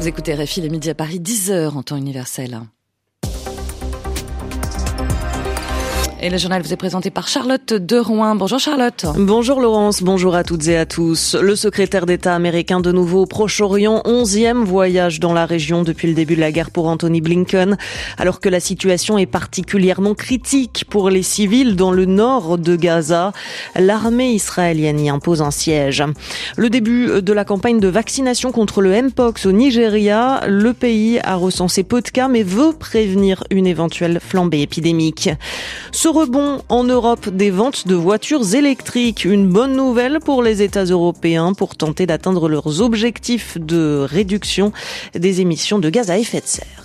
Vous écoutez RFI, le midi à Paris, 10h en temps universel. Et le journal vous est présenté par Charlotte de Rouen. Bonjour Charlotte. Bonjour Laurence, bonjour à toutes et à tous. Le secrétaire d'État américain de nouveau au Proche-Orient, 11e voyage dans la région depuis le début de la guerre pour Anthony Blinken, alors que la situation est particulièrement critique pour les civils dans le nord de Gaza. L'armée israélienne y impose un siège. Le début de la campagne de vaccination contre le Mpox au Nigeria, le pays a recensé peu de cas mais veut prévenir une éventuelle flambée épidémique. Ce rebond en Europe des ventes de voitures électriques, une bonne nouvelle pour les États européens pour tenter d'atteindre leurs objectifs de réduction des émissions de gaz à effet de serre.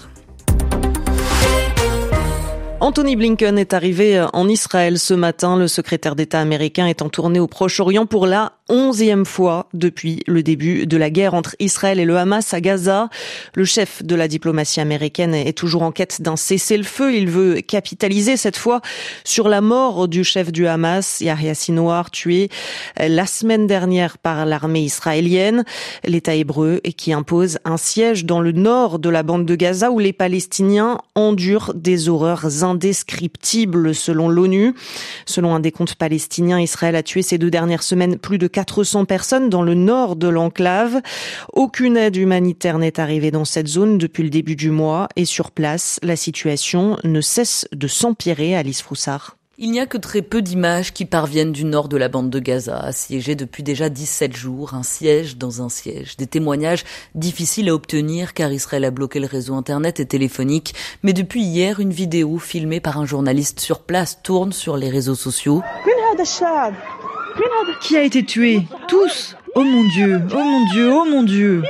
Anthony Blinken est arrivé en Israël ce matin. Le secrétaire d'État américain est en tournée au Proche-Orient pour la 11e fois depuis le début de la guerre entre Israël et le Hamas à Gaza. Le chef de la diplomatie américaine est toujours en quête d'un cessez-le-feu. Il veut capitaliser cette fois sur la mort du chef du Hamas, Yahya Sinwar, tué la semaine dernière par l'armée israélienne. L'État hébreu qui impose un siège dans le nord de la bande de Gaza où les Palestiniens endurent des horreurs indescriptibles selon l'ONU. Selon un décompte palestinien, Israël a tué ces 2 dernières semaines plus de 400 personnes dans le nord de l'enclave. Aucune aide humanitaire n'est arrivée dans cette zone depuis le début du mois et sur place, la situation ne cesse de s'empirer. Alice Froussard. Il n'y a que très peu d'images qui parviennent du nord de la bande de Gaza, assiégée depuis déjà 17 jours, un siège dans un siège. Des témoignages difficiles à obtenir car Israël a bloqué le réseau internet et téléphonique. Mais depuis hier, une vidéo filmée par un journaliste sur place tourne sur les réseaux sociaux. Qui a été tué? Tous. Oh mon Dieu, oh mon Dieu, oh mon Dieu.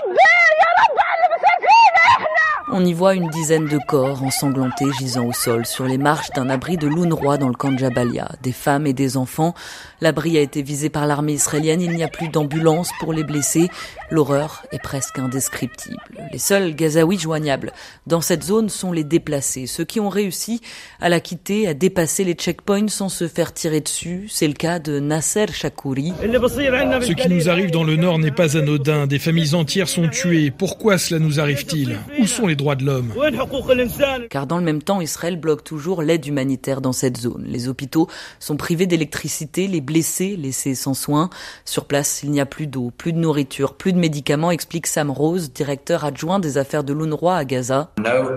On y voit une dizaine de corps ensanglantés gisant au sol sur les marches d'un abri de l'UNRWA dans le camp de Jabalia. Des femmes et des enfants. L'abri a été visé par l'armée israélienne. Il n'y a plus d'ambulance pour les blessés. L'horreur est presque indescriptible. Les seuls Gazaouis joignables dans cette zone sont les déplacés. Ceux qui ont réussi à la quitter, à dépasser les checkpoints sans se faire tirer dessus. C'est le cas de Nasser Chakouri. Ce qui nous arrive dans le nord n'est pas anodin. Des familles entières sont tuées. Pourquoi cela nous arrive-t-il? Où sont les droits de l'homme? Car dans le même temps, Israël bloque toujours l'aide humanitaire dans cette zone. Les hôpitaux sont privés d'électricité, les blessés laissés sans soins. Sur place, il n'y a plus d'eau, plus de nourriture, plus de médicaments, explique Sam Rose, directeur adjoint des affaires de l'UNRWA à Gaza.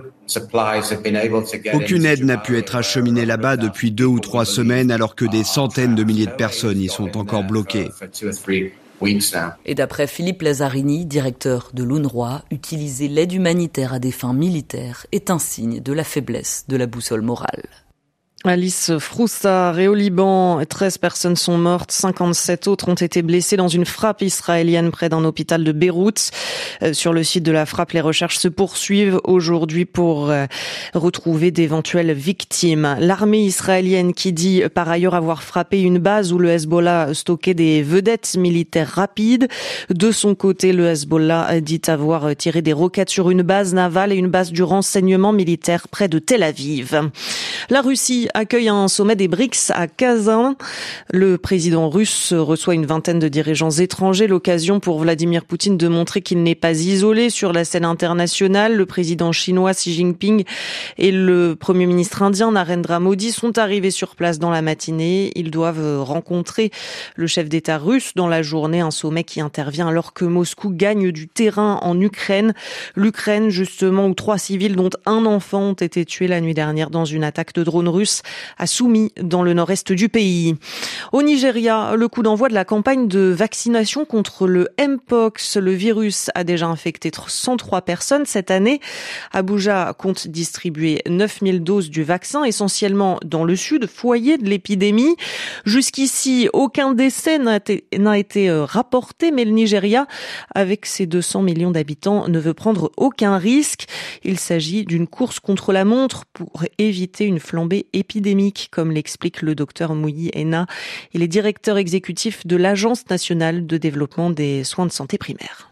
Aucune aide n'a pu être acheminée là-bas depuis 2 ou 3 semaines alors que des centaines de milliers de personnes y sont encore bloquées. Et d'après Philippe Lazzarini, directeur de l'UNRWA, utiliser l'aide humanitaire à des fins militaires est un signe de la faiblesse de la boussole morale. Alice Froussard. Et au Liban, 13 personnes sont mortes, 57 autres ont été blessées dans une frappe israélienne près d'un hôpital de Beyrouth. Sur le site de la frappe, les recherches se poursuivent aujourd'hui pour retrouver d'éventuelles victimes. L'armée israélienne qui dit par ailleurs avoir frappé une base où le Hezbollah stockait des vedettes militaires rapides. De son côté, le Hezbollah dit avoir tiré des roquettes sur une base navale et une base du renseignement militaire près de Tel Aviv. La Russie accueille un sommet des BRICS à Kazan. Le président russe reçoit une vingtaine de dirigeants étrangers. L'occasion pour Vladimir Poutine de montrer qu'il n'est pas isolé sur la scène internationale. Le président chinois Xi Jinping et le premier ministre indien Narendra Modi sont arrivés sur place dans la matinée. Ils doivent rencontrer le chef d'État russe dans la journée. Un sommet qui intervient alors que Moscou gagne du terrain en Ukraine. L'Ukraine, justement, où 3 civils, dont un enfant, ont été tués la nuit dernière dans une attaque de drone russe à Soumy, dans le nord-est du pays. Au Nigeria, le coup d'envoi de la campagne de vaccination contre le Mpox. Le virus a déjà infecté 103 personnes cette année. Abuja compte distribuer 9000 doses du vaccin, essentiellement dans le sud, foyer de l'épidémie. Jusqu'ici, aucun décès n'a été rapporté, mais le Nigeria, avec ses 200 millions d'habitants, ne veut prendre aucun risque. Il s'agit d'une course contre la montre pour éviter une flambée épidémique, comme l'explique le docteur Mouyi Ena. Il est directeur exécutif de l'Agence nationale de développement des soins de santé primaires.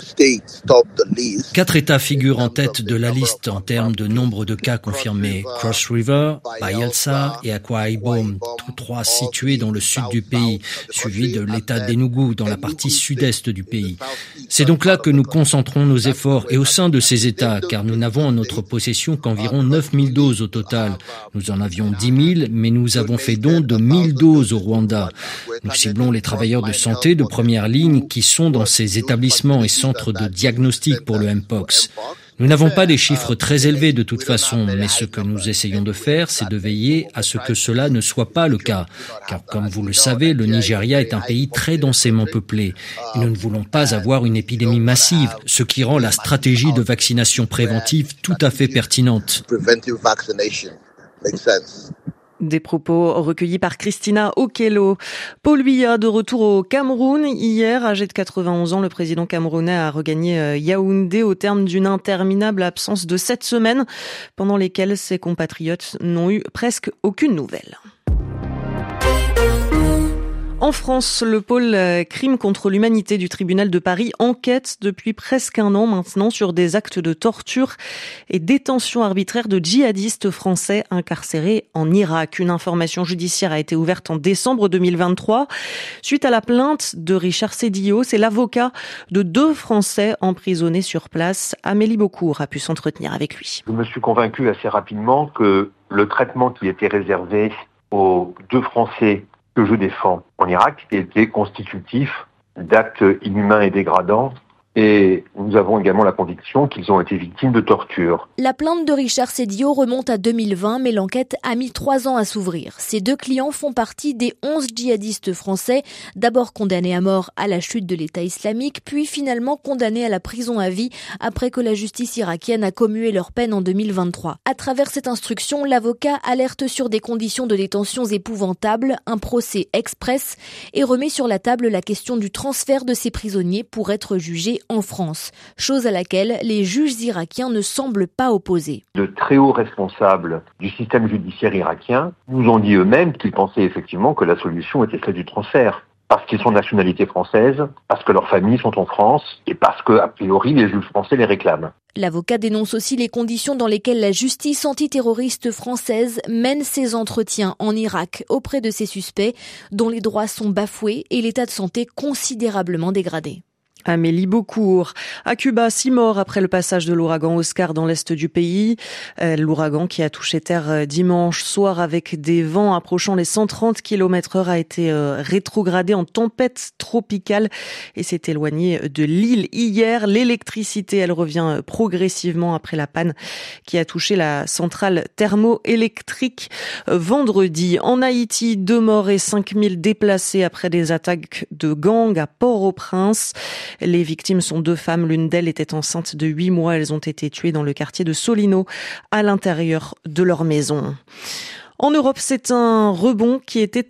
4 États figurent en tête de la liste en termes de nombre de cas confirmés. Cross River, Bayelsa et Akwa Ibom, 3 situés dans le sud du pays, suivi de l'État d'Enugu dans la partie sud-est du pays. C'est donc là que nous concentrons nos efforts et au sein de ces États, car nous n'avons en notre possession qu'environ 9000 doses au total. Nous en avions 10 000, mais nous avons fait don de 1000 doses au Rwanda. Nous ciblons les travailleurs de santé de première ligne qui sont dans ces établissements et centres de diagnostic pour le Mpox. Nous n'avons pas des chiffres très élevés de toute façon, mais ce que nous essayons de faire, c'est de veiller à ce que cela ne soit pas le cas. Car comme vous le savez, le Nigeria est un pays très densément peuplé. Et nous ne voulons pas avoir une épidémie massive, ce qui rend la stratégie de vaccination préventive tout à fait pertinente. Des propos recueillis par Christina Okello. Paul Biya, de retour au Cameroun. Hier, âgé de 91 ans, le président camerounais a regagné Yaoundé au terme d'une interminable absence de 7 semaines, pendant lesquelles ses compatriotes n'ont eu presque aucune nouvelle. En France, le pôle crime contre l'humanité du tribunal de Paris enquête depuis presque un an maintenant sur des actes de torture et détention arbitraire de djihadistes français incarcérés en Irak. Une information judiciaire a été ouverte en décembre 2023. Suite à la plainte de Richard Sédillo, c'est l'avocat de 2 Français emprisonnés sur place. Amélie Beaucourt a pu s'entretenir avec lui. Je me suis convaincu assez rapidement que le traitement qui était réservé aux 2 Français que je défends en Irak était constitutif d'actes inhumains et dégradants. Et nous avons également la conviction qu'ils ont été victimes de torture. La plainte de Richard Sédillo remonte à 2020, mais l'enquête a mis 3 ans à s'ouvrir. Ces 2 clients font partie des 11 djihadistes français, d'abord condamnés à mort à la chute de l'État islamique, puis finalement condamnés à la prison à vie après que la justice irakienne a commué leur peine en 2023. À travers cette instruction, l'avocat alerte sur des conditions de détention épouvantables, un procès express et remet sur la table la question du transfert de ces prisonniers pour être jugés en France, chose à laquelle les juges irakiens ne semblent pas opposés. De très hauts responsables du système judiciaire irakien nous ont dit eux-mêmes qu'ils pensaient effectivement que la solution était celle du transfert. Parce qu'ils sont de nationalité française, parce que leurs familles sont en France et parce que, a priori, les juges français les réclament. L'avocat dénonce aussi les conditions dans lesquelles la justice antiterroriste française mène ses entretiens en Irak auprès de ces suspects, dont les droits sont bafoués et l'état de santé considérablement dégradé. Amélie Beaucourt. À Cuba, 6 morts après le passage de l'ouragan Oscar dans l'est du pays. L'ouragan qui a touché terre dimanche soir avec des vents approchant les 130 km/h a été rétrogradé en tempête tropicale et s'est éloigné de l'île hier. L'électricité, elle revient progressivement après la panne qui a touché la centrale thermoélectrique vendredi. En Haïti, 2 morts et 5000 déplacés après des attaques de gangs à Port-au-Prince. Les victimes sont 2 femmes, l'une d'elles était enceinte de 8 mois. Elles ont été tuées dans le quartier de Solino, à l'intérieur de leur maison. En Europe, c'est un rebond qui était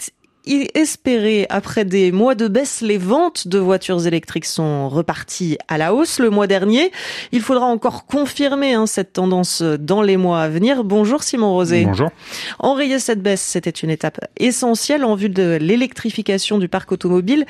espéré. Après des mois de baisse, les ventes de voitures électriques sont reparties à la hausse le mois dernier. Il faudra encore confirmer cette tendance dans les mois à venir. Bonjour Simon Rosé. Bonjour. Enrayer cette baisse, c'était une étape essentielle en vue de l'électrification du parc automobile,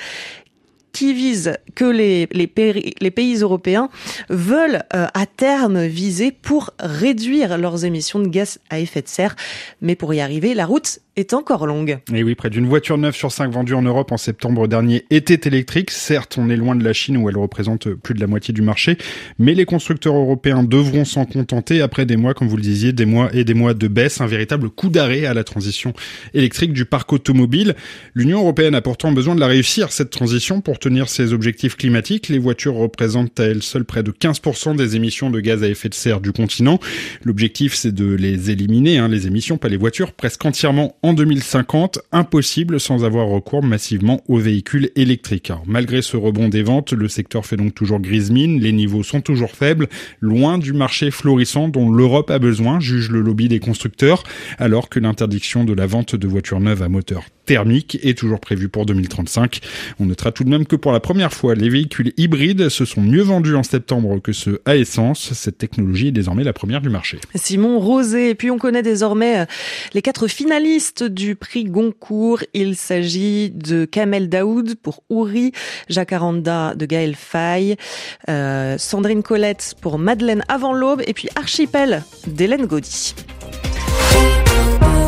qui vise que les pays européens veulent à terme viser pour réduire leurs émissions de gaz à effet de serre. Mais pour y arriver, la route est encore longue. Et oui, près d'une voiture neuve sur 5 vendue en Europe en septembre dernier était électrique. Certes, on est loin de la Chine où elle représente plus de la moitié du marché, mais les constructeurs européens devront s'en contenter après des mois, comme vous le disiez, des mois et des mois de baisse, un véritable coup d'arrêt à la transition électrique du parc automobile. L'Union européenne a pourtant besoin de la réussir, cette transition, pour tenir ses objectifs climatiques. Les voitures représentent à elles seules près de 15% des émissions de gaz à effet de serre du continent. L'objectif, c'est de les éliminer, les émissions, pas les voitures, presque entièrement en 2050, impossible sans avoir recours massivement aux véhicules électriques. Alors, malgré ce rebond des ventes, le secteur fait donc toujours grise mine, les niveaux sont toujours faibles, loin du marché florissant dont l'Europe a besoin, juge le lobby des constructeurs, alors que l'interdiction de la vente de voitures neuves à moteur thermique est toujours prévue pour 2035. On notera tout de même que pour la première fois, les véhicules hybrides se sont mieux vendus en septembre que ceux à essence. Cette technologie est désormais la première du marché. Simon Rosé. Et puis on connaît désormais les 4 finalistes du prix Goncourt. Il s'agit de Kamel Daoud pour Ouri, Jacaranda de Gaël Faye, Sandrine Colette pour Madeleine avant l'aube et puis Archipel d'Hélène Gaudy.